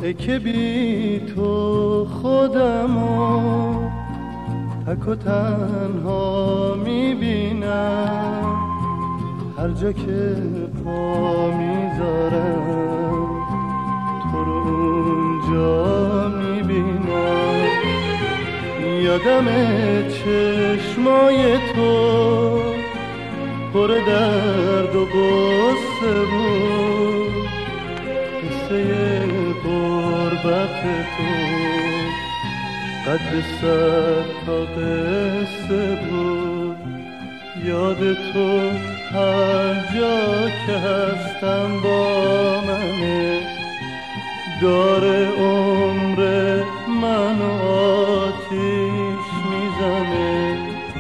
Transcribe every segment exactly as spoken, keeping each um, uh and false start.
ای که بی تو خودمو تک و تنها میبینم، هر جا که پا میذارم تو رو اونجا میبینم. یادم چشمای تو پر درد و غصه بود، قصه غربت تو قد صد تا قصه بود. یاد تو هر جا که هستم با منه، داره عمر منو آتیش میزنه.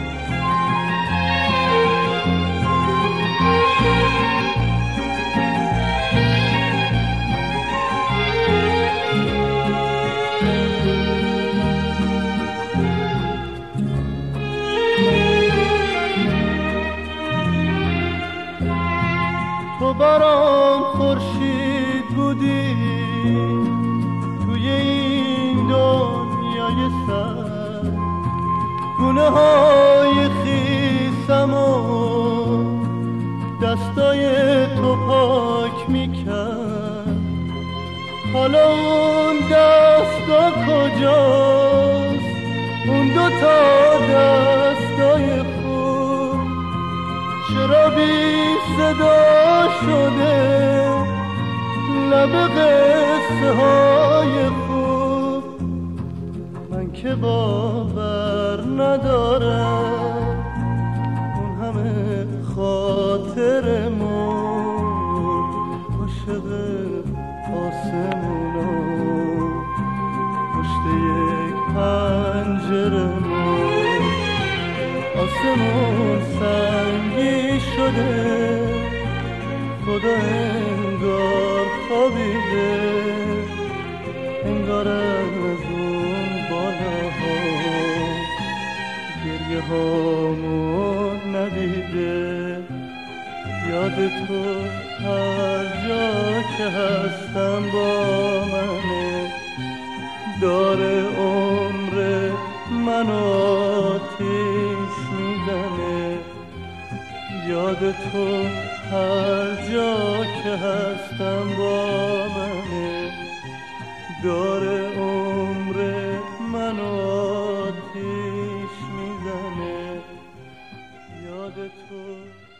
تو برام خورشید بودی توی این دنیای سر، گونه های خیسم و دستای تو پاک میکرد. حالا اون دستا کجاست، اون دوتا دستای خوب چرا بی صدا شده لب قصه های خوب؟ من که باور ندارم اون همه خاطرمون عاشق آسمونا پشت یک پنجرمون. آسمون سنگی شده، خدا انگار خوابیده، انگار از اون بالاها گریه هامون ندیده. یاد تو هر جا که هستم با منه، داره عمر منو آتیش میزنه. یاد تو هر جا که هستم با منه، داره عمر منو آتیش میزنه. یاد تو